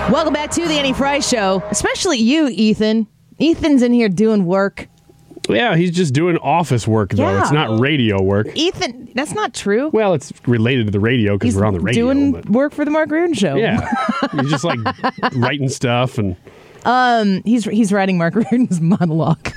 Welcome back to the Annie Fry Show, especially you, Ethan. Ethan's in here doing work. Yeah, he's just doing office work, though. Yeah. It's not radio work. Ethan, that's not true. Well, it's related to the radio because we're on the radio. Doing work for the Mark Reardon Show. Yeah. He's just like writing stuff and... He's writing Mark Reardon's monologue.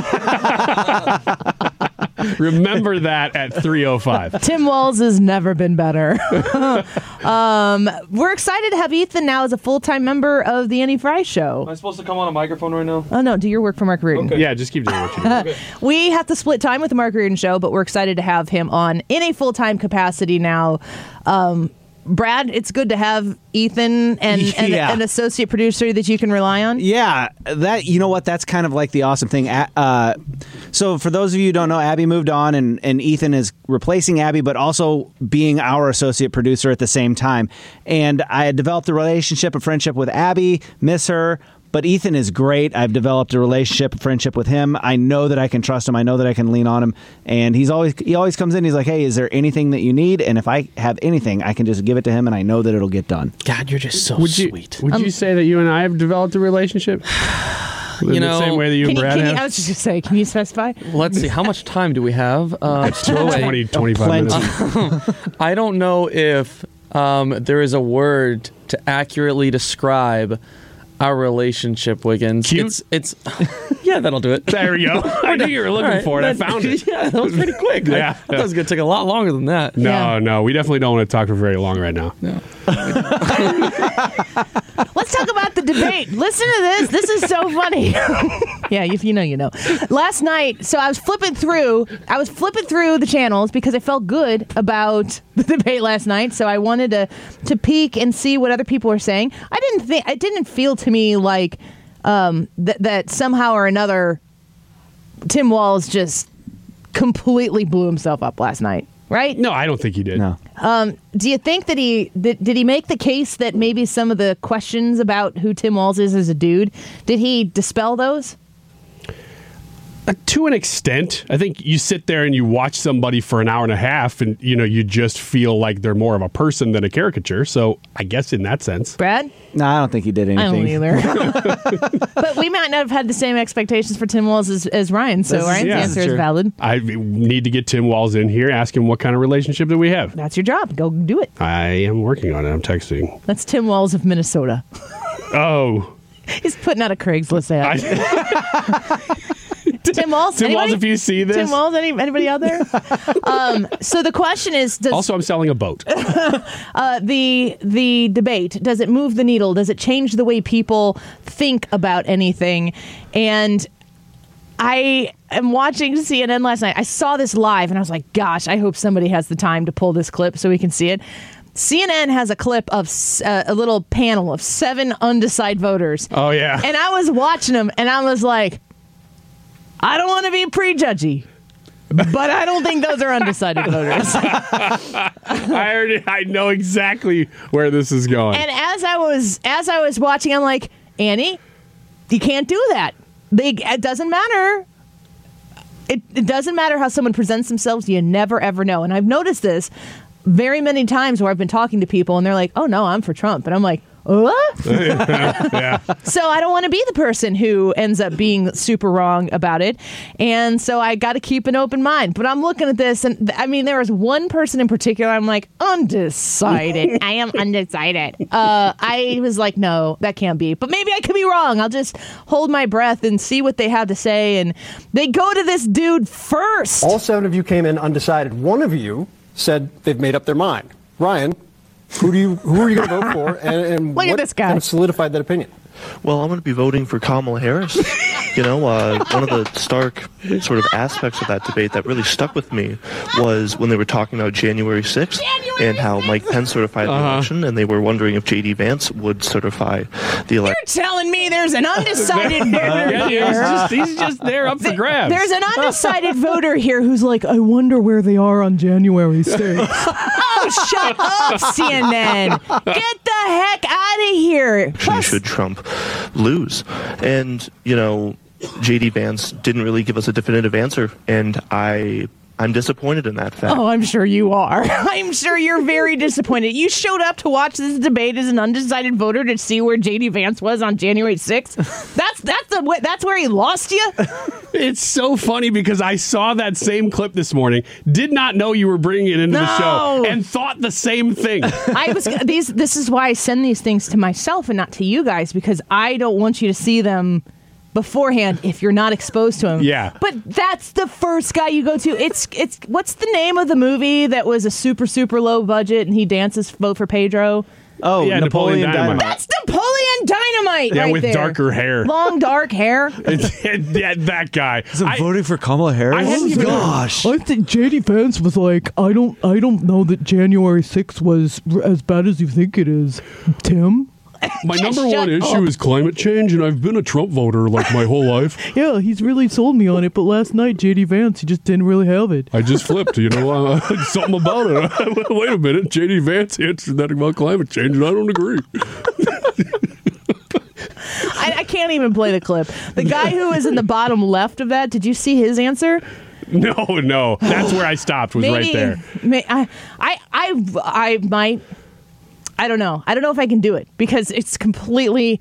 Remember that at 3:05. Tim Walz has never been better. We're excited to have Ethan now as a full-time member of the Annie Fry Show. Am I supposed to come on a microphone right now? Oh, no, do your work for Mark Reardon. Okay. Yeah, just keep doing what you do. Okay. We have to split time with the Mark Reardon Show, but we're excited to have him on in a full-time capacity now. Brad, it's good to have Ethan and an associate producer that you can rely on. Yeah, that, you know what? That's kind of like the awesome thing. So for those of you who don't know, Abby moved on, and Ethan is replacing Abby, but also being our associate producer at the same time. And I had developed a relationship, a friendship with Abby, miss her. But Ethan is great. I've developed a relationship, a friendship with him. I know that I can trust him. I know that I can lean on him. And he always comes in. He's like, hey, is there anything that you need? And if I have anything, I can just give it to him, and I know that it'll get done. God, you're just so sweet. Would you say that you and I have developed a relationship? In the same way that you and Brad have? I was just going to say, can you specify? Let's see. How much time do we have? 20, 25 minutes. I don't know if there is a word to accurately describe our relationship, Wiggins. Cute? It's yeah, that'll do it. There you go. I knew you were looking for it. I found it. Yeah, that was pretty quick. Yeah. I thought it was going to take a lot longer than that. No, we definitely don't want to talk for very long right now. No. Let's talk about the debate. Listen to this. This is so funny. Yeah, if you know, you know. Last night, so I was flipping through the channels because I felt good about the debate last night. So I wanted to peek and see what other people were saying. It didn't feel to me like that somehow or another Tim Walz just completely blew himself up last night. Right? No, I don't think he did. No. Do you think that did he make the case that maybe some of the questions about who Tim Walz is as a dude, did he dispel those? To an extent. I think you sit there and you watch somebody for an hour and a half and, you just feel like they're more of a person than a caricature. So I guess in that sense. Brad? No, I don't think he did anything. I don't either. But we might not have had the same expectations for Tim Walz as Ryan, so Ryan's answer is valid. I need to get Tim Walz in here, ask him what kind of relationship do we have. That's your job. Go do it. I am working on it. I'm texting. That's Tim Walz of Minnesota. Oh. He's putting out a Craigslist ad. Tim Walz? Tim Walz, if you see this. Tim Walz, anybody out there? So the question is... Also, I'm selling a boat. The debate, does it move the needle? Does it change the way people think about anything? And I am watching CNN last night. I saw this live, and I was like, gosh, I hope somebody has the time to pull this clip so we can see it. CNN has a clip of a little panel of 7 undecided voters. Oh, yeah. And I was watching them, and I was like... I don't want to be prejudgy, but I don't think those are undecided voters. I know exactly where this is going. And as I was watching, I'm like, Annie, you can't do that. It doesn't matter. It doesn't matter how someone presents themselves. You never, ever know. And I've noticed this very many times where I've been talking to people and they're like, oh, no, I'm for Trump. And I'm like, what? Yeah. So I don't want to be the person who ends up being super wrong about it. And so I got to keep an open mind. But I'm looking at this, and I mean, there was one person in particular, I'm like, undecided. I am undecided. I was like, no, that can't be. But maybe I could be wrong. I'll just hold my breath and see what they have to say. And they go to this dude first. All 7 of you came in undecided. One of you said they've made up their mind. Ryan, who are you going to vote for? And Look at this guy. Kind of solidified that opinion? Well, I'm going to be voting for Kamala Harris. One of the stark sort of aspects of that debate that really stuck with me was when they were talking about January 6th and how Mike Pence certified the election, and they were wondering if J.D. Vance would certify the election. You're telling me there's an undecided voter here? He's just there up for grabs. There's an undecided voter here who's like, I wonder where they are on January 6th. Oh, shut up, CNN. Get the heck out of here. Should Trump lose? And, J.D. Vance didn't really give us a definitive answer, and I I'm disappointed in that fact. Oh, I'm sure you are. I'm sure you're very disappointed. You showed up to watch this debate as an undecided voter to see where J.D. Vance was on January 6th. That's where he lost you? It's so funny because I saw that same clip this morning, did not know you were bringing it into the show, and thought the same thing. This is why I send these things to myself and not to you guys, because I don't want you to see them beforehand if you're not exposed to him. Yeah. But that's the first guy you go to. It's what's the name of the movie that was a super, super low budget and he dances Vote for Pedro? Oh, Yeah, Napoleon Dynamite. That's Napoleon Dynamite Yeah, right with there. darker hair. Long, dark hair. Yeah, that guy. voting for Kamala Harris? I hadn't even- Gosh. I think J.D. Vance was like, I don't know that January 6th was as bad as you think it is, Tim. My number Shut one issue up. is climate change, and I've been a Trump voter like my whole life. Yeah, he's really sold me on it, but last night J.D. Vance, he just didn't really have it. I just flipped, something about it. Wait a minute, J.D. Vance answered that about climate change, and I don't agree. I can't even play the clip. The guy who was in the bottom left of that, did you see his answer? No, that's where I stopped, was right there. I might. I don't know. I don't know if I can do it because it's completely.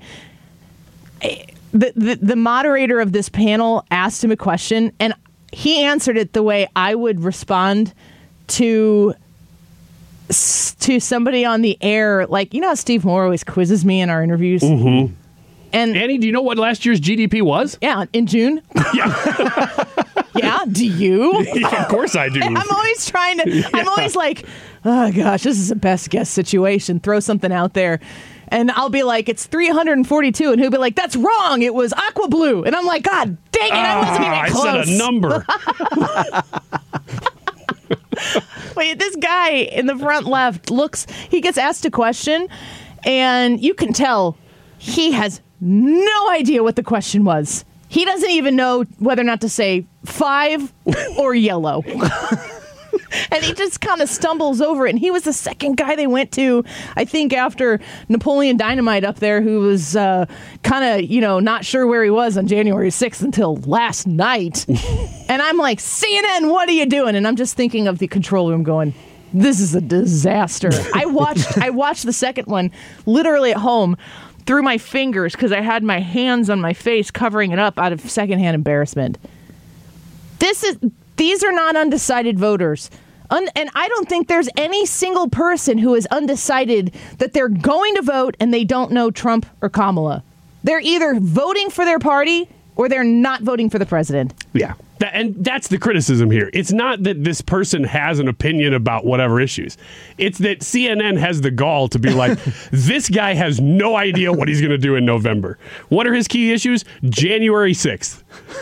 The moderator of this panel asked him a question, and he answered it the way I would respond to somebody on the air. Like, you know how Steve Moore always quizzes me in our interviews? Mm-hmm. And Annie, do you know what last year's GDP was? yeah, in June. Yeah. Yeah, do you? Yeah, of course I do. I'm always trying to, I'm always like, oh gosh, this is a best guess situation. Throw something out there. And I'll be like, it's 342. And he'll be like, that's wrong. It was aqua blue. And I'm like, God dang it. I wasn't even close. I said a number. Wait, this guy in the front left he gets asked a question and you can tell he has no idea what the question was. He doesn't even know whether or not to say 5 or yellow. And he just kind of stumbles over it. And he was the second guy they went to, I think, after Napoleon Dynamite up there, who was kind of, not sure where he was on January 6th until last night. And I'm like, CNN, what are you doing? And I'm just thinking of the control room going, this is a disaster. I watched the second one literally at home through my fingers because I had my hands on my face covering it up out of secondhand embarrassment. These are not undecided voters. And I don't think there's any single person who is undecided that they're going to vote and they don't know Trump or Kamala. They're either voting for their party or they're not voting for the president. Yeah. And that's the criticism here. It's not that this person has an opinion about whatever issues. It's that CNN has the gall to be like, this guy has no idea what he's going to do in November. What are his key issues? January 6th.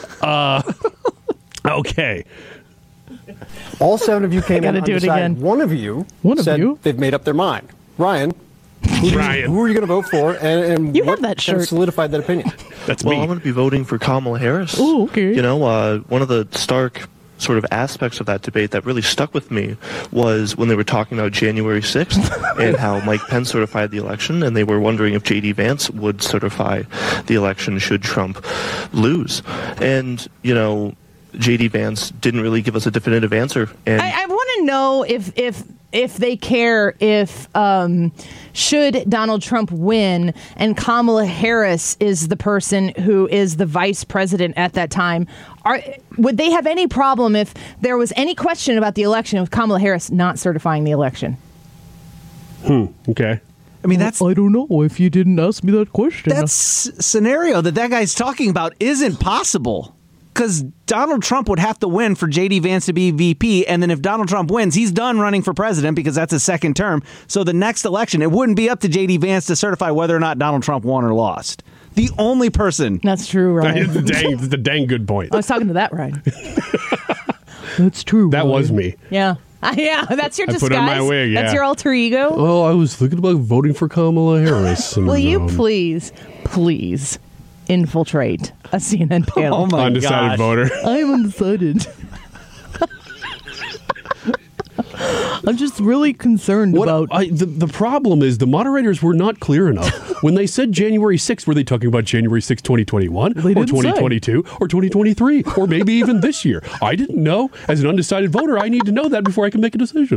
Okay. All 7 of you came in gotta do it undecided. again. One of you One of said you? they've made up their mind. Ryan, who are you going to vote for? And You what have that kind of shirt. solidified that opinion? That's Well, me. I'm going to be voting for Kamala Harris. Oh, okay. One of the stark sort of aspects of that debate that really stuck with me was when they were talking about January 6th and how Mike Pence certified the election, and they were wondering if J.D. Vance would certify the election should Trump lose. And, J.D. Vance didn't really give us a definitive answer. And I want to know if they care if should Donald Trump win and Kamala Harris is the person who is the vice president at that time, would they have any problem if there was any question about the election of Kamala Harris not certifying the election? Okay. I mean, that's I don't know if you didn't ask me that question. scenario that guy's talking about isn't possible. Because Donald Trump would have to win for J.D. Vance to be VP, and then if Donald Trump wins, he's done running for president because that's his second term. So the next election, it wouldn't be up to J.D. Vance to certify whether or not Donald Trump won or lost. The only person. That's true, Ryan. That's a dang good point. I was talking to that, Ryan. That's true. That was Ryan. me. Yeah. Yeah, that's your I disguise. put on my wig, yeah. That's your alter ego. Oh, I was thinking about voting for Kamala Harris. Will you please infiltrate a CNN panel? Oh my undecided gosh. voter. I'm undecided. I'm just really concerned about. The problem is the moderators were not clear enough. When they said January 6th, were they talking about January 6th, 2021 or 2022 or 2023 or maybe even this year? I didn't know. As an undecided voter, I need to know that before I can make a decision.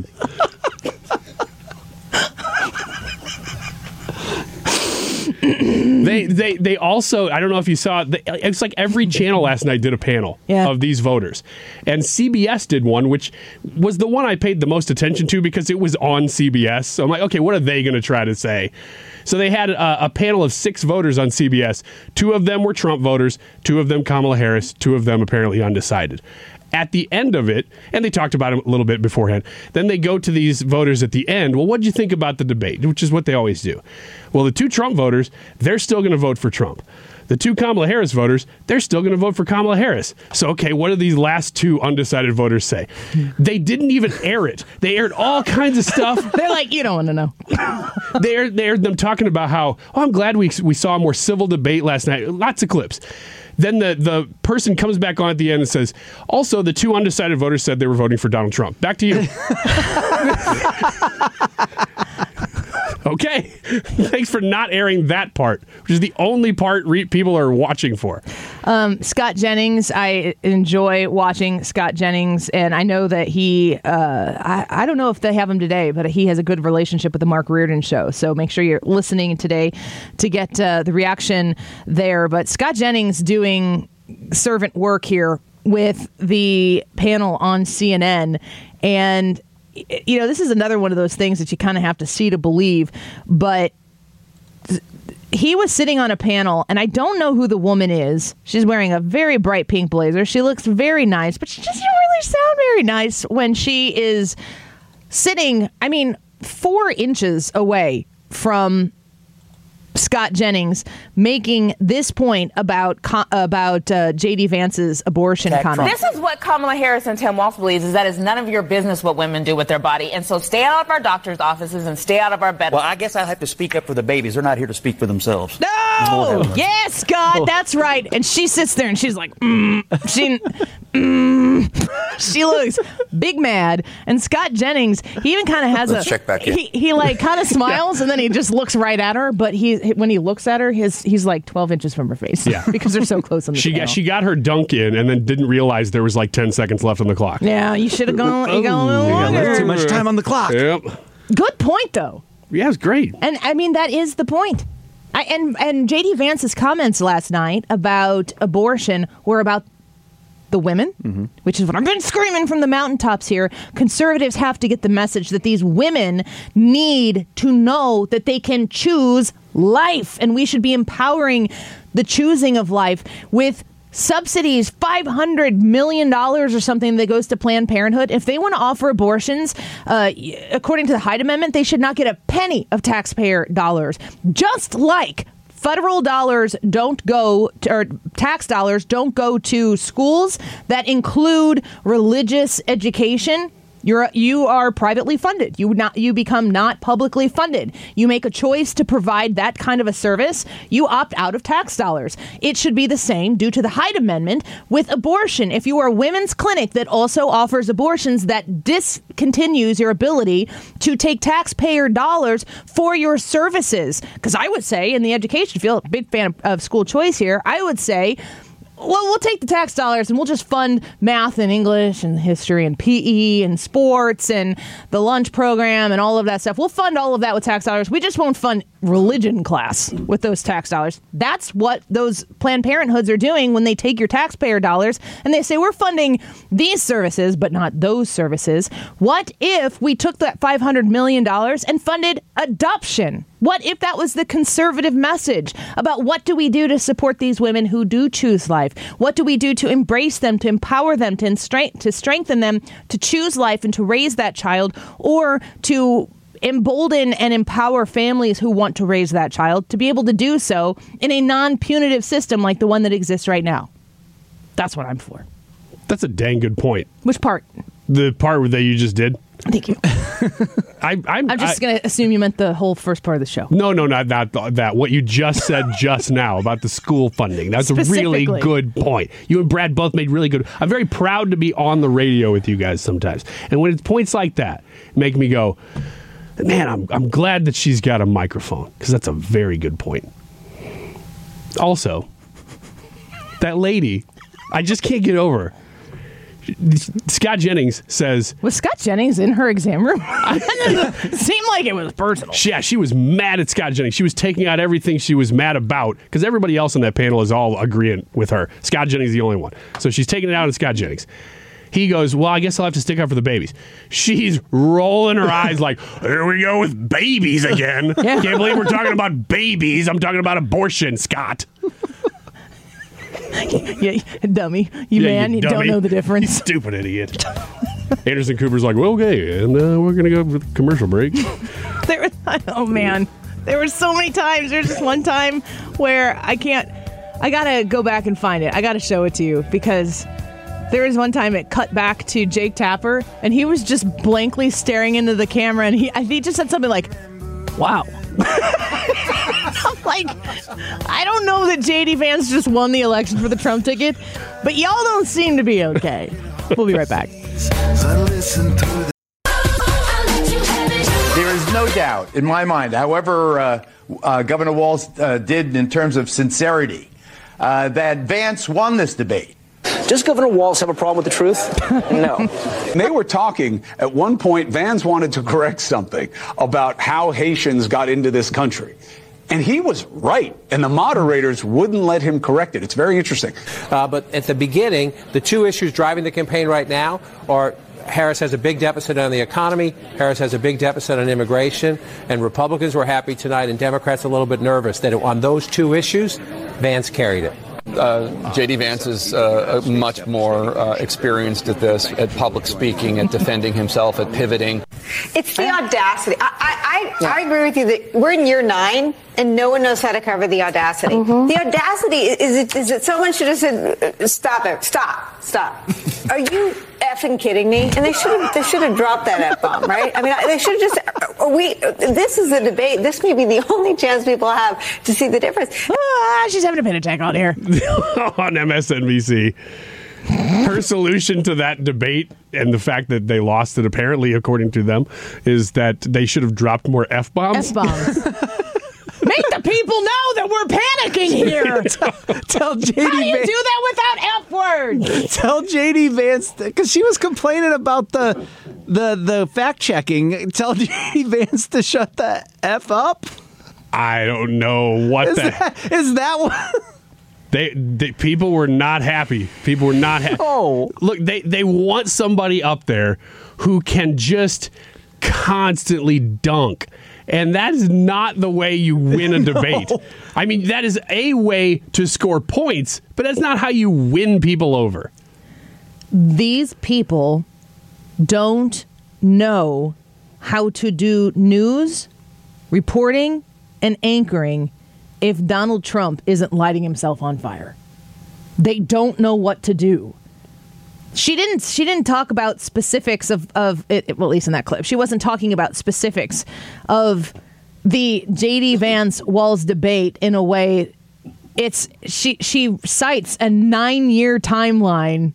They also, I don't know if you saw, it's like every channel last night did a panel of these voters. And CBS did one, which was the one I paid the most attention to because it was on CBS. So I'm like, okay, what are they going to try to say? So they had a panel of 6 voters on CBS. 2 of them were Trump voters, 2 of them Kamala Harris, 2 of them apparently undecided. At the end of it, and they talked about it a little bit beforehand, then they go to these voters at the end. Well, what did you think about the debate? Which is what they always do. Well, the 2 Trump voters, they're still going to vote for Trump. The 2 Kamala Harris voters, they're still going to vote for Kamala Harris. So, okay, what do these last 2 undecided voters say? They didn't even air it. They aired all kinds of stuff. They're like, you don't want to know. They aired them talking about how, I'm glad we saw a more civil debate last night. Lots of clips. Then the person comes back on at the end and says, also, the 2 undecided voters said they were voting for Donald Trump. Back to you. Okay. Thanks for not airing that part, which is the only part people are watching for. Scott Jennings, I enjoy watching Scott Jennings, and I know that he, I don't know if they have him today, but he has a good relationship with the Mark Reardon show. So make sure you're listening today to get the reaction there. But Scott Jennings doing servant work here with the panel on CNN, and you know, this is another one of those things that you kind of have to see to believe, but he was sitting on a panel, and I don't know who the woman is. She's wearing a very bright pink blazer. She looks very nice, but she doesn't really sound very nice when she is sitting, 4 inches away from Scott Jennings making this point about J.D. Vance's abortion comment. This is what Kamala Harris and Tim Walz believes, is that it's none of your business what women do with their body. And so stay out of our doctor's offices and stay out of our bedrooms. Well, I guess I'll have to speak up for the babies. They're not here to speak for themselves. No! Yes, Scott, that's right. And she sits there and she's like, she looks big mad. And Scott Jennings, he even kind of has check back in. He like kind of smiles and then he just looks right at her. But when he looks at her, he's like 12 inches from her face. Yeah. Because they're so close on the panel. She got her dunk in and then didn't realize there was like 10 seconds left on the clock. Yeah, you should have gone a little longer. Too much time on the clock. Yep. Good point, though. Yeah, it's great. And that is the point. And J.D. Vance's comments last night about abortion were about the women, which is what I've been screaming from the mountaintops here. Conservatives have to get the message that these women need to know that they can choose life, and we should be empowering the choosing of life with subsidies, $500 million or something that goes to Planned Parenthood. If they want to offer abortions, according to the Hyde Amendment, they should not get a penny of taxpayer dollars. Just like federal dollars don't go to, or tax dollars don't go to schools that include religious education. You are privately funded. You become not publicly funded. You make a choice to provide that kind of a service. You opt out of tax dollars. It should be the same due to the Hyde Amendment with abortion. If you are a women's clinic that also offers abortions, that discontinues your ability to take taxpayer dollars for your services. Because I would say in the education field, big fan of school choice here, I would say, well, we'll take the tax dollars and we'll just fund math and English and history and PE and sports and the lunch program and all of that stuff. We'll fund all of that with tax dollars. We just won't fund religion class with those tax dollars. That's what those Planned Parenthoods are doing when they take your taxpayer dollars and they say, we're funding these services, but not those services. What if we took that $500 million and funded adoption? What if that was the conservative message about what do we do to support these women who do choose life? What do we do to embrace them, to empower them, to strengthen them to choose life and to raise that child, or to embolden and empower families who want to raise that child to be able to do so in a non-punitive system like the one that exists right now? That's what I'm for. That's a dang good point. Which part? The part that you just did. Thank you. I'm just going to assume you meant the whole first part of the show. No, not that. What you just said just now about the school funding. That's a really good point. You and Brad both made really good. I'm very proud to be on the radio with you guys sometimes. And when it's points like that, make me go, man, I'm glad that she's got a microphone, because that's a very good point. Also, that lady, I just can't get over. Scott Jennings says... Was Scott Jennings in her exam room? It seemed like it was personal. Yeah, she was mad at Scott Jennings. She was taking out everything she was mad about, because everybody else on that panel is all agreeing with her. Scott Jennings is the only one. So she's taking it out on Scott Jennings. He goes, well, I guess I'll have to stick up for the babies. She's rolling her eyes like, here we go with babies again. Yeah. Can't believe we're talking about babies. I'm talking about abortion, Scott. Yeah, dummy. You don't know the difference. You stupid idiot. Anderson Cooper's like, well, okay, and we're going to go with commercial break. Oh, man. There were so many times. There's just one time where I got to go back and find it. I got to show it to you, because there was one time it cut back to Jake Tapper, and he was just blankly staring into the camera, and he just said something like, wow. I'm like, I don't know that J.D. Vance just won the election for the Trump ticket, but y'all don't seem to be okay. We'll be right back. There is no doubt in my mind, however Governor Walz did in terms of sincerity, that Vance won this debate. Does Governor Walz have a problem with the truth? No. They were talking at one point, Vance wanted to correct something about how Haitians got into this country. And he was right, and the moderators wouldn't let him correct it. It's very interesting. But at the beginning, the two issues driving the campaign right now are Harris has a big deficit on the economy, Harris has a big deficit on immigration, and Republicans were happy tonight and Democrats a little bit nervous that on those two issues, Vance carried it. J.D. Vance is much more experienced at this, at public speaking, at defending himself, at pivoting. It's the audacity. I agree with you that we're in year 9 and no one knows how to cover the audacity. Mm-hmm. The audacity is that someone should have said, stop it, stop. Are you effing kidding me? And they should have dropped that F-bomb, right? I mean, they should have just, this is a debate. This may be the only chance people have to see the difference. She's having a panic attack out here. On MSNBC. Her solution to that debate and the fact that they lost it, apparently, according to them, is that they should have dropped more F-bombs. F-bombs. Make the people know that we're panicking here. Tell JD How do you do that without F-words? Tell JD Vance, because she was complaining about the fact checking. Tell JD Vance to shut the F up. I don't know what is that what? People were not happy. People were not happy. Oh. Look, they want somebody up there who can just constantly dunk. And that is not the way you win a debate. No. I mean, that is a way to score points, but that's not how you win people over. These people don't know how to do news, reporting, and anchoring if Donald Trump isn't lighting himself on fire. They don't know what to do. She didn't talk about specifics of it, well, at least in that clip. She wasn't talking about specifics of the J.D. Vance Walz debate in a way. She cites a 9-year timeline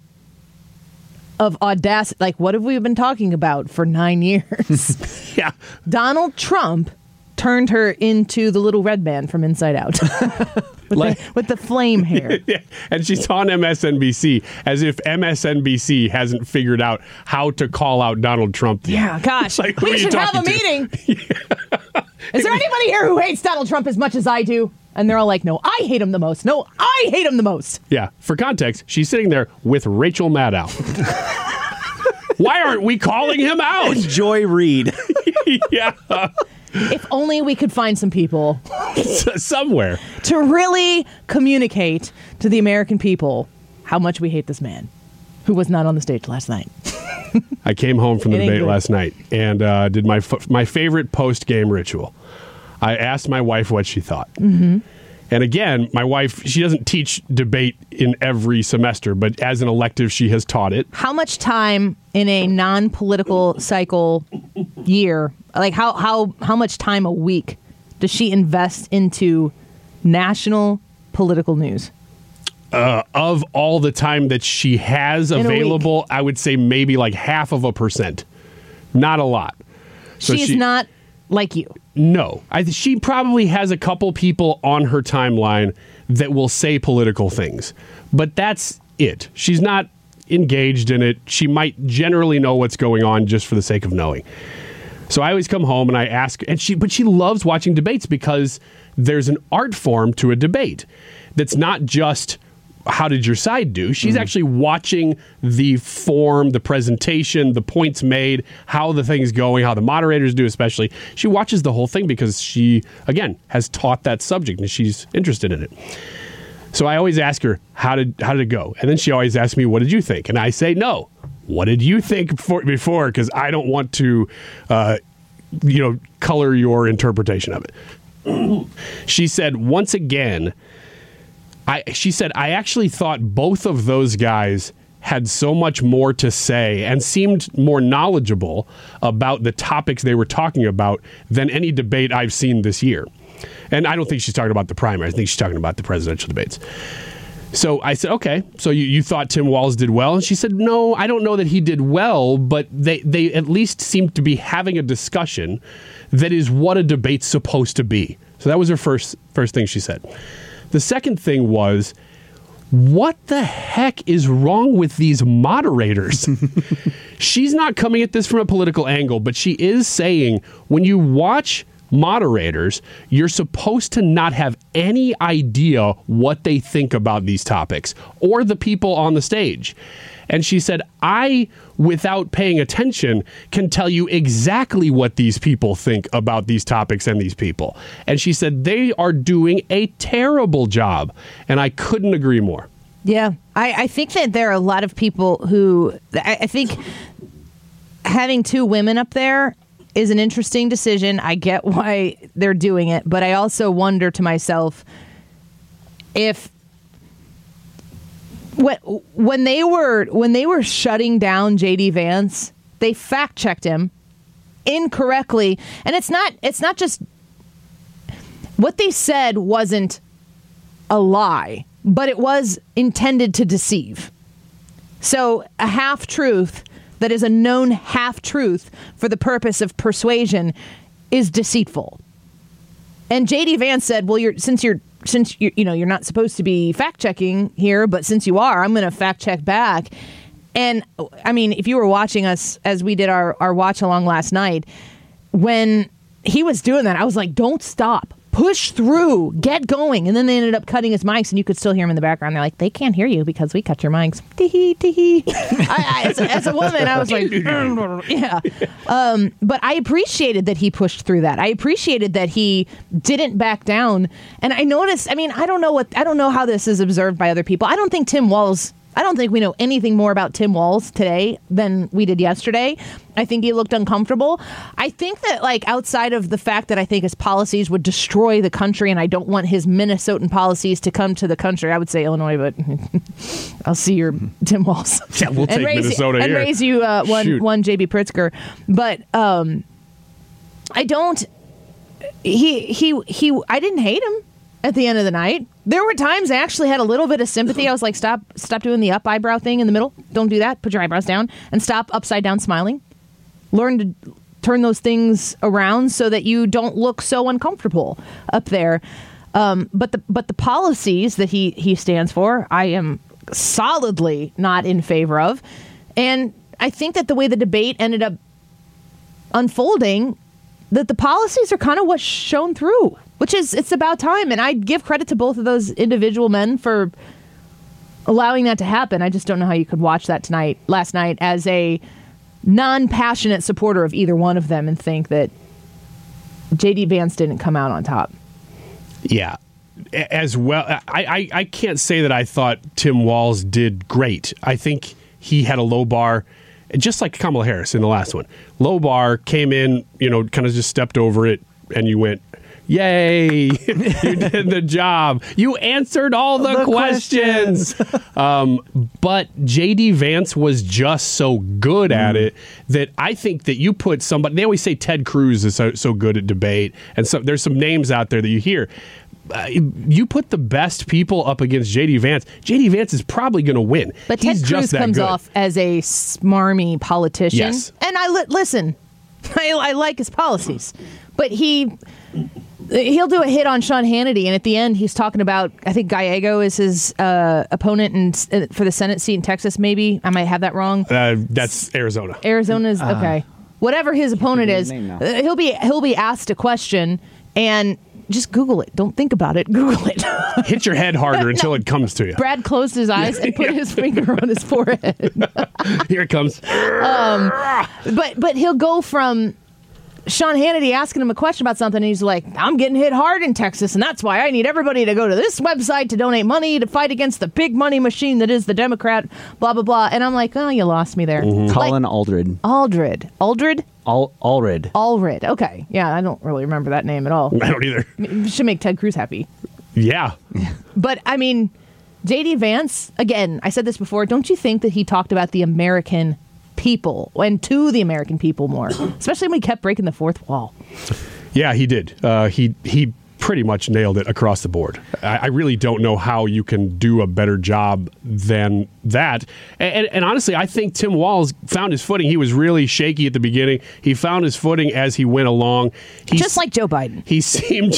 of audacity. Like, what have we been talking about for 9 years? Yeah. Donald Trump turned her into the little red man from Inside Out. with the flame hair. Yeah. And she's on MSNBC as if MSNBC hasn't figured out how to call out Donald Trump yet. Yeah, gosh. Like, we should have a meeting. Yeah. Is there anybody here who hates Donald Trump as much as I do? And they're all like, no, I hate him the most. No, I hate him the most. Yeah. For context, she's sitting there with Rachel Maddow. Why aren't we calling him out? Joy Reid. Yeah. If only we could find some people somewhere to really communicate to the American people how much we hate this man who was not on the stage last night. I came home from the debate last night and did my favorite post-game ritual. I asked my wife what she thought. Mm-hmm. And again, my wife, she doesn't teach debate in every semester, but as an elective, she has taught it. How much time in a non-political cycle year, like how much time a week does she invest into national political news? Of all the time that she has available, I would say maybe like 0.5%. Not a lot. So she's not like you. No. She probably has a couple people on her timeline that will say political things. But that's it. She's not engaged in it. She might generally know what's going on just for the sake of knowing. So I always come home and I ask, but she loves watching debates because there's an art form to a debate that's not just how did your side do? She's actually watching the form, the presentation, the points made, how the thing's going, how the moderators do especially. She watches the whole thing because she, again, has taught that subject and she's interested in it. So I always ask her, how did it go? And then she always asks me, what did you think? And I say, no. What did you think before? Because I don't want to, color your interpretation of it. She said, once again, I actually thought both of those guys had so much more to say and seemed more knowledgeable about the topics they were talking about than any debate I've seen this year. And I don't think she's talking about the primary. I think she's talking about the presidential debates. So I said, okay, so you thought Tim Walz did well? And she said, no, I don't know that he did well, but they at least seemed to be having a discussion that is what a debate's supposed to be. So that was her first thing she said. The second thing was, what the heck is wrong with these moderators? She's not coming at this from a political angle, but she is saying when you watch moderators, you're supposed to not have any idea what they think about these topics or the people on the stage. And she said, I, without paying attention, can tell you exactly what these people think about these topics and these people. And she said, they are doing a terrible job. And I couldn't agree more. Yeah, I think that there are a lot of people who, I think having two women up there is an interesting decision. I get why they're doing it, but I also wonder to myself if when they were shutting down JD Vance, they fact checked him incorrectly, and it's not just what they said wasn't a lie, but it was intended to deceive. So a half-truth that is a known half-truth for the purpose of persuasion is deceitful. And JD Vance said, well, since you're not supposed to be fact-checking here, but since you are, I'm going to fact-check back. And, I mean, if you were watching us as we did our watch-along last night, when he was doing that, I was like, don't stop. Push through. Get going. And then they ended up cutting his mics, and you could still hear him in the background. They're like, they can't hear you because we cut your mics. Tee-hee, tee-hee. As a woman, I was like, yeah. But I appreciated that he pushed through that. I appreciated that he didn't back down. And I noticed, I mean, I don't know how this is observed by other people. I don't think we know anything more about Tim Walz today than we did yesterday. I think he looked uncomfortable. I think that, like, outside of the fact that I think his policies would destroy the country and I don't want his Minnesotan policies to come to the country, I would say Illinois, but I'll see your Tim Walz. Yeah, we'll take Minnesota here. And raise you one J.B. Pritzker. But I don't... I didn't hate him at the end of the night. There were times I actually had a little bit of sympathy. I was like, stop doing the up eyebrow thing in the middle. Don't do that. Put your eyebrows down and stop upside down smiling. Learn to turn those things around so that you don't look so uncomfortable up there. But the policies that he stands for, I am solidly not in favor of. And I think that the way the debate ended up unfolding, that the policies are kind of what's shown through, which is, it's about time. And I give credit to both of those individual men for allowing that to happen. I just don't know how you could watch that last night as a non-passionate supporter of either one of them and think that JD Vance didn't come out on top. Yeah. As well, I can't say that I thought Tim Walz did great. I think he had a low bar, just like Kamala Harris in the last one. Low bar, came in, kind of just stepped over it, and you went, Yay! You did the job. You answered all the questions. But J.D. Vance was just so good at it that I think that you put somebody. They always say Ted Cruz is so good at debate, and so there's some names out there that you hear. You put the best people up against J.D. Vance. J.D. Vance is probably going to win. But Ted Cruz comes off as a smarmy politician. Yes. And listen, I like his policies. But he'll do a hit on Sean Hannity, and at the end he's talking about, I think Gallego is his opponent for the Senate seat in Texas, maybe. I might have that wrong. That's Arizona. Arizona's, okay. Whatever his opponent is, he'll be asked a question, and just Google it. Don't think about it. Google it. Hit your head harder until it comes to you. Brad closed his eyes and put his finger on his forehead. Here it comes. But he'll go from Sean Hannity asking him a question about something, and he's like, I'm getting hit hard in Texas, and that's why I need everybody to go to this website to donate money to fight against the big money machine that is the Democrat, blah, blah, blah. And I'm like, oh, you lost me there. Colin Aldred. Aldred. Allred. Okay. Yeah, I don't really remember that name at all. I don't either. It should make Ted Cruz happy. Yeah. But, I mean, J.D. Vance, again, I said this before, don't you think that he talked about the American people and to the American people more, especially when he kept breaking the fourth wall? Yeah, he did. He pretty much nailed it across the board. I really don't know how you can do a better job than that. And honestly, I think Tim Walz found his footing. He was really shaky at the beginning. He found his footing as he went along. Just like Joe Biden. He seemed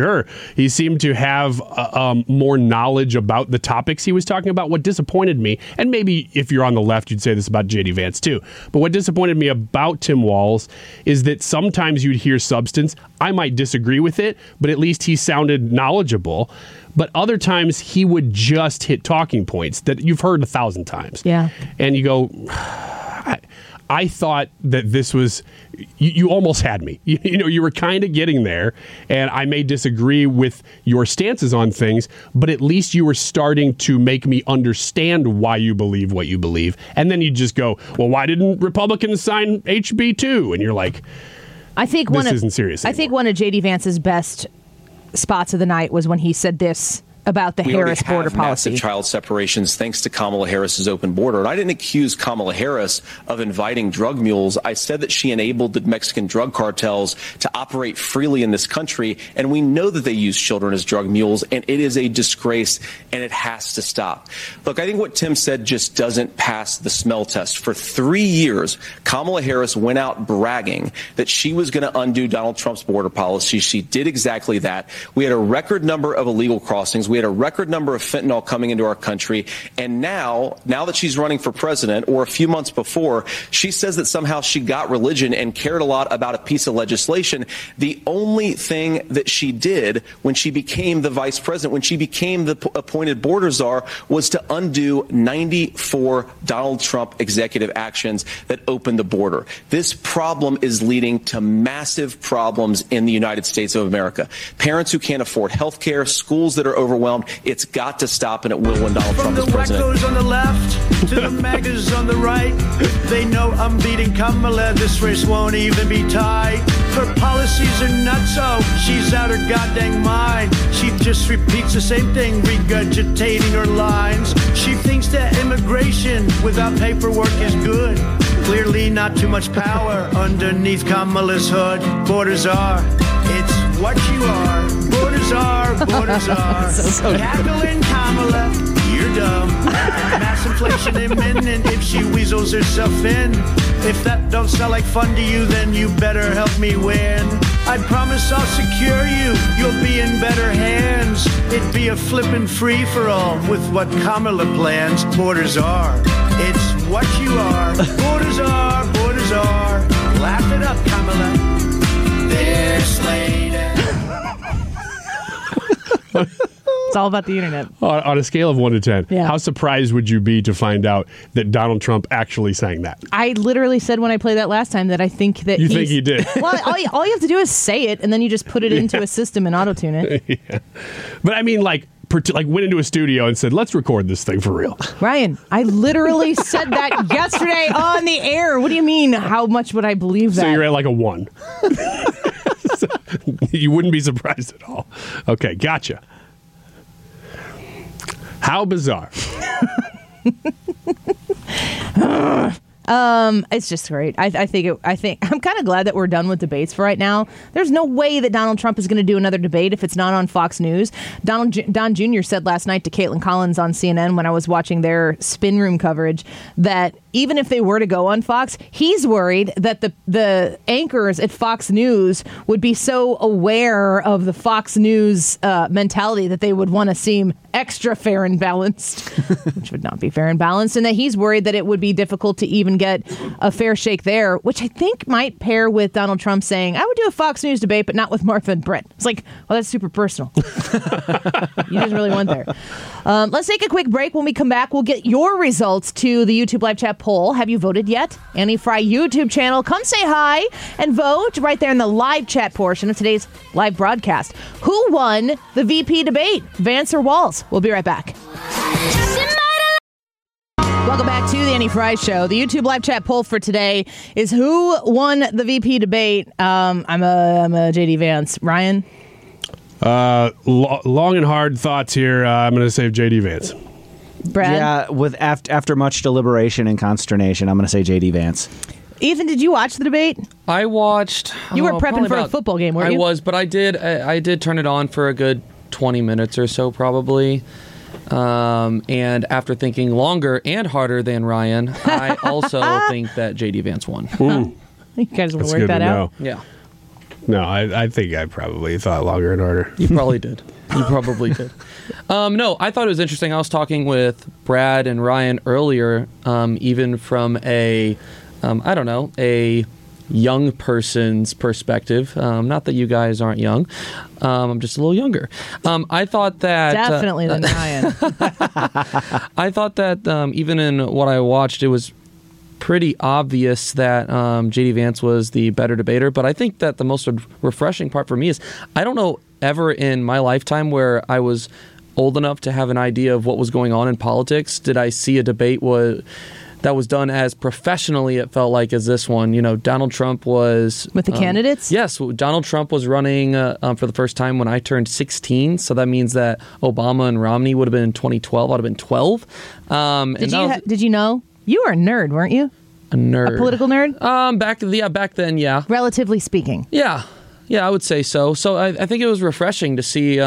to have more knowledge about the topics he was talking about. What disappointed me, and maybe if you're on the left, you'd say this about J.D. Vance too, but what disappointed me about Tim Walz is that sometimes you'd hear substance. I might disagree with it, but at least he sounded knowledgeable. But other times he would just hit talking points that you've heard 1,000 times. Yeah. And you go, I thought that this was, you almost had me. You were kind of getting there, and I may disagree with your stances on things, but at least you were starting to make me understand why you believe what you believe. And then you just go, well, why didn't Republicans sign HB 2? And you're like, this isn't serious anymore. I think one of J.D. Vance's best spots of the night was when he said this about the Harris border policy. Massive child separations thanks to Kamala Harris's open border. And I didn't accuse Kamala Harris of inviting drug mules. I said that she enabled the Mexican drug cartels to operate freely in this country. And we know that they use children as drug mules. And it is a disgrace, and it has to stop. Look, I think what Tim said just doesn't pass the smell test. For 3 years, Kamala Harris went out bragging that she was going to undo Donald Trump's border policy. She did exactly that. We had a record number of illegal crossings. We had a record number of fentanyl coming into our country. And now that she's running for president, or a few months before, she says that somehow she got religion and cared a lot about a piece of legislation. The only thing that she did when she became the vice president, when she became the appointed border czar, was to undo 94 Donald Trump executive actions that opened the border. This problem is leading to massive problems in the United States of America. Parents who can't afford health care, schools that are overwhelmed. It's got to stop, and it will when Donald Trump is president. From the wackos on the left to the MAGAs on the right, they know I'm beating Kamala. This race won't even be tied. Her policies are nutso. She's out her goddamn mind. She just repeats the same thing, regurgitating her lines. She thinks that immigration without paperwork is good. Clearly not too much power underneath Kamala's hood. Borders are, it's what you are. Borders are, borders are. Cackling Kamala, you're dumb. Mass inflation imminent if she weasels herself in. If that don't sound like fun to you, then you better help me win. I promise I'll secure you, you'll be in better hands. It'd be a flippin' free-for-all with what Kamala plans. Borders are, it's what you are. Borders are, borders are. Laugh it up, Kamala. This lady. It's all about the internet. On a scale of 1 to 10, Yeah. how surprised would you be to find out that Donald Trump actually sang that? I literally said when I played that last time that I think that You think he did? Well, all you have to do is say it, and then you just put it into a system and auto-tune it. Yeah. But I mean, like went into a studio and said, let's record this thing for real. Ryan, I literally said that yesterday on the air. What do you mean? How much would I believe that? So you're at like a 1. You wouldn't be surprised at all. Okay, gotcha. How bizarre. It's just great. I think I'm kind of glad that we're done with debates for right now. There's no way that Donald Trump is going to do another debate if it's not on Fox News. Don Jr. said last night to Caitlin Collins on CNN when I was watching their spin room coverage that even if they were to go on Fox, he's worried that the anchors at Fox News would be so aware of the Fox News mentality that they would want to seem extra fair and balanced, which would not be fair and balanced, and that he's worried that it would be difficult to even get a fair shake there, which I think might pair with Donald Trump saying, I would do a Fox News debate, but not with Martha and Brett. It's like, well, that's super personal. You just really went there. Let's take a quick break. When we come back, we'll get your results to the YouTube live chat poll. Have you voted yet? Annie Fry YouTube channel. Come say hi and vote right there in the live chat portion of today's live broadcast. Who won the VP debate, Vance or Walz? We'll be right back. Welcome back to the Annie Fry Show. The YouTube live chat poll for today is who won the VP debate. I'm a JD Vance. Ryan? Long and hard thoughts here. I'm going to say JD Vance. Brad? Yeah, with after much deliberation and consternation, I'm going to say JD Vance. Ethan, did you watch the debate? I watched. You were prepping for a football game, weren't you? I was, but I did turn it on for a good 20 minutes or so, probably. And after thinking longer and harder than Ryan, I also think that JD Vance won. You guys want to work that out? Yeah. No, I think I probably thought longer and harder. You probably did. You probably did. No, I thought it was interesting. I was talking with Brad and Ryan earlier, even from a young person's perspective. Not that you guys aren't young. I'm just a little younger. I thought that... Definitely than Ryan. I thought that even in what I watched, it was pretty obvious that JD Vance was the better debater. But I think that the most refreshing part for me is I don't know ever in my lifetime where I was old enough to have an idea of what was going on in politics did I see a debate that was done as professionally, it felt like, as this one. You know, Donald Trump was... With the candidates? Yes. Donald Trump was running for the first time when I turned 16. So that means that Obama and Romney would have been in 2012. I'd have been 12. Did you know? You were a nerd, weren't you? A nerd. A political nerd? Back then, yeah. Relatively speaking. Yeah. Yeah, I would say so. So I think it was refreshing to see,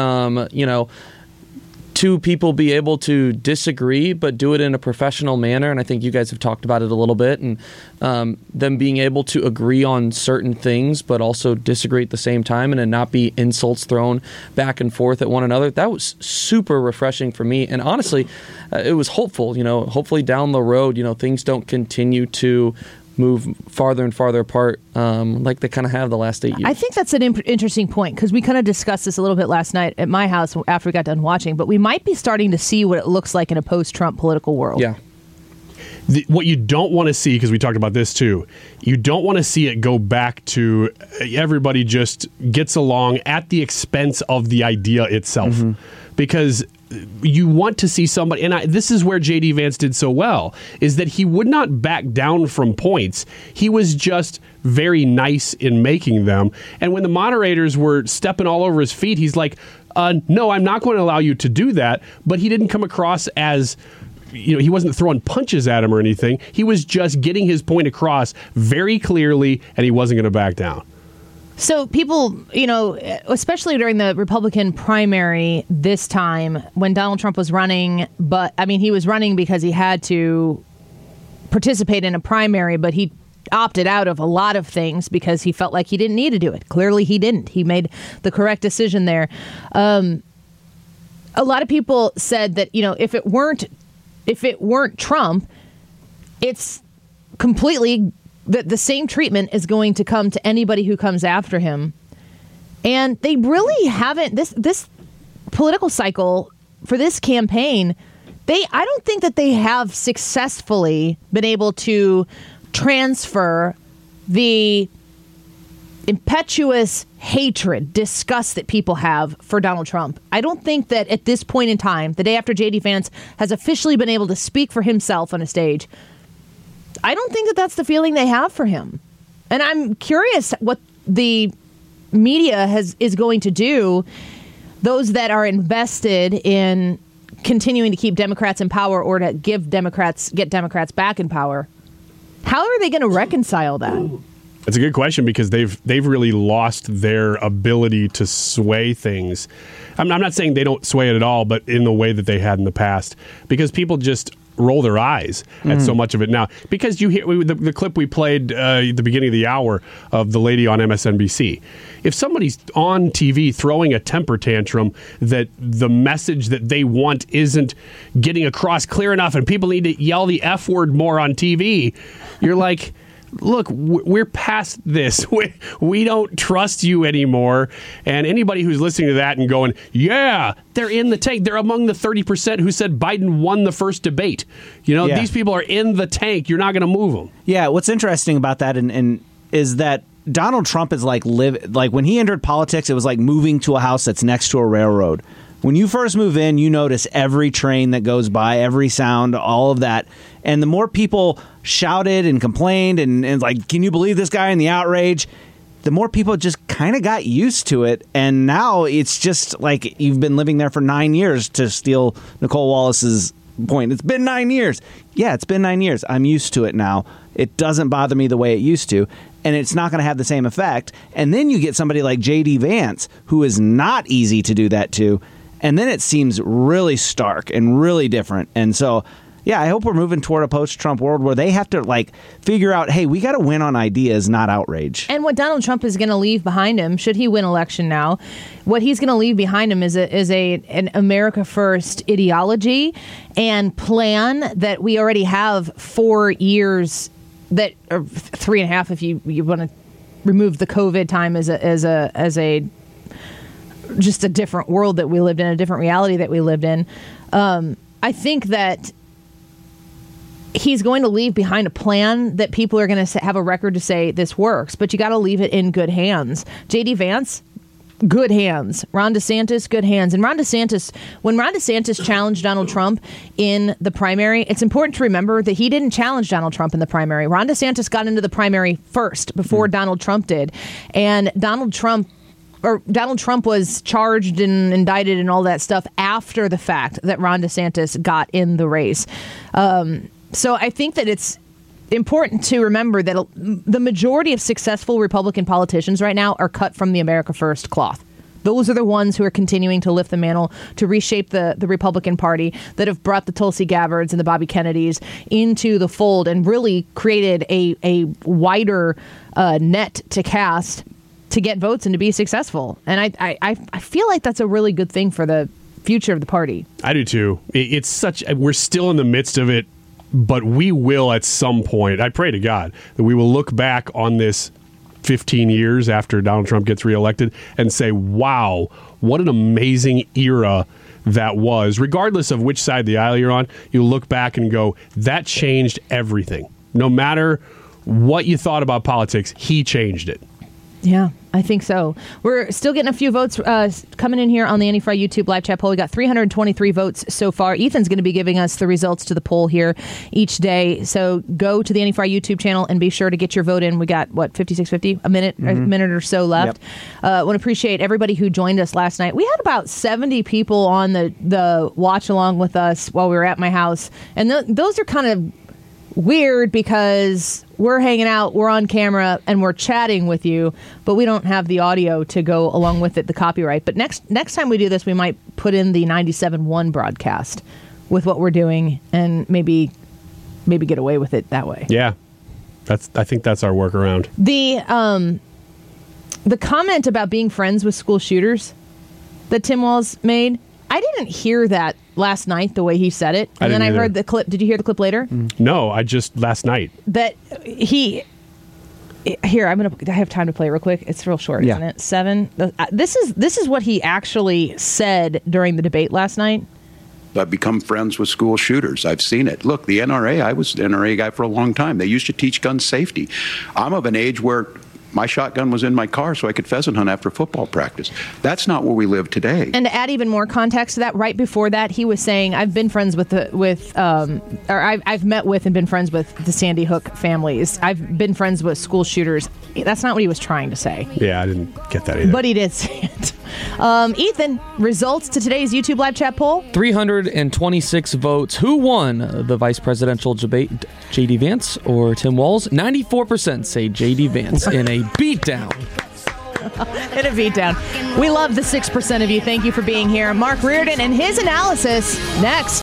two people be able to disagree but do it in a professional manner, and I think you guys have talked about it a little bit, and them being able to agree on certain things but also disagree at the same time and then not be insults thrown back and forth at one another. That was super refreshing for me, and honestly, it was hopeful. Hopefully down the road, things don't continue to move farther and farther apart like they kind of have the last 8 years. I think that's an interesting point because we kind of discussed this a little bit last night at my house after we got done watching, but we might be starting to see what it looks like in a post-Trump political world. Yeah. What you don't want to see, because we talked about this too, you don't want to see it go back to everybody just gets along at the expense of the idea itself. Mm-hmm. Because you want to see somebody, and this is where J.D. Vance did so well, is that he would not back down from points. He was just very nice in making them. And when the moderators were stepping all over his feet, he's like, no, I'm not going to allow you to do that. But he didn't come across as... he wasn't throwing punches at him or anything. He was just getting his point across very clearly, and he wasn't going to back down. So people, especially during the Republican primary this time when Donald Trump was running, he was running because he had to participate in a primary, but he opted out of a lot of things because he felt like he didn't need to do it. Clearly he didn't. He made the correct decision there. A lot of people said that, if it weren't Trump, it's completely the same treatment is going to come to anybody who comes after him. And they really haven't, this political cycle for this campaign, I don't think that they have successfully been able to transfer the impetuous hatred, disgust that people have for Donald Trump. I don't think that at this point in time, the day after J.D. Vance has officially been able to speak for himself on a stage, I don't think that that's the feeling they have for him. And I'm curious what the media is going to do, those that are invested in continuing to keep Democrats in power or to get Democrats back in power, how are they going to reconcile that? That's a good question, because they've really lost their ability to sway things. I'm not saying they don't sway it at all, but in the way that they had in the past, because people just roll their eyes at so much of it now. Because you hear the clip we played at the beginning of the hour of the lady on MSNBC. If somebody's on TV throwing a temper tantrum that the message that they want isn't getting across clear enough and people need to yell the F word more on TV, you're like, look, we're past this. We don't trust you anymore. And anybody who's listening to that and going, yeah, they're in the tank. They're among the 30% who said Biden won the first debate. These people are in the tank. You're not going to move them. Yeah, what's interesting about that and is that Donald Trump is like when he entered politics, it was like moving to a house that's next to a railroad. When you first move in, you notice every train that goes by, every sound, all of that. And the more people shouted and complained and like, can you believe this guy, and the outrage, the more people just kind of got used to it. And now it's just like you've been living there for 9 years, to steal Nicole Wallace's point. It's been 9 years. Yeah, it's been 9 years. I'm used to it now. It doesn't bother me the way it used to. And it's not going to have the same effect. And then you get somebody like J.D. Vance, who is not easy to do that to. And then it seems really stark and really different. And so, yeah, I hope we're moving toward a post-Trump world where they have to figure out, hey, we got to win on ideas, not outrage. And what Donald Trump is going to leave behind him, should he win election now, what he's going to leave behind him is an America First ideology and plan that we already have 4 years, or 3.5 if you want to remove the COVID time as a just a different world that we lived in, a different reality that we lived in. I think that he's going to leave behind a plan that people are going to have a record to say this works, but you got to leave it in good hands. J.D. Vance, good hands. Ron DeSantis, good hands. And when Ron DeSantis challenged Donald Trump in the primary, it's important to remember that he didn't challenge Donald Trump in the primary. Ron DeSantis got into the primary first before Donald Trump did. And Donald Trump was charged and indicted and all that stuff after the fact that Ron DeSantis got in the race. So I think that it's important to remember that the majority of successful Republican politicians right now are cut from the America First cloth. Those are the ones who are continuing to lift the mantle to reshape the Republican Party, that have brought the Tulsi Gabbards and the Bobby Kennedys into the fold and really created a wider net to cast to get votes and to be successful. And I feel like that's a really good thing for the future of the party. I do too. We're still in the midst of it, but we will at some point, I pray to God, that we will look back on this 15 years after Donald Trump gets reelected and say, wow, what an amazing era that was. Regardless of which side of the aisle you're on, you look back and go, that changed everything. No matter what you thought about politics, he changed it. Yeah, I think so. We're still getting a few votes coming in here on the Annie Frey YouTube live chat poll. We got 323 votes so far. Ethan's going to be giving us the results to the poll here each day. So go to the Annie Frey YouTube channel and be sure to get your vote in. We got, 56.50? A minute or so left. I want to appreciate everybody who joined us last night. We had about 70 people on the watch along with us while we were at my house. And those are kind of weird because we're hanging out, we're on camera, and we're chatting with you, but we don't have the audio to go along with it, the copyright. But next time we do this, we might put in the 97.1 broadcast with what we're doing and maybe get away with it that way. Yeah, I think that's our workaround. The comment about being friends with school shooters that Tim Walz made, I didn't hear that last night the way he said it. And then I heard the clip. Did you hear the clip later? No, last night. That I have time to play it real quick. It's real short, isn't it? 7. This is what he actually said during the debate last night. I've become friends with school shooters. I've seen it. Look, the NRA, I was an NRA guy for a long time. They used to teach gun safety. I'm of an age where My shotgun was in my car so I could pheasant hunt after football practice. That's not where we live today. And to add even more context to that, right before that, he was saying, I've been friends with I've met with and been friends with the Sandy Hook families. I've been friends with school shooters. That's not what he was trying to say. Yeah, I didn't get that either. But he did say it. Ethan, results to today's YouTube live chat poll? 326 votes. Who won the vice presidential debate, J.D. Vance or Tim Walz? 94% say J.D. Vance in a beatdown. In a beatdown. We love the 6% of you. Thank you for being here. Mark Reardon and his analysis next.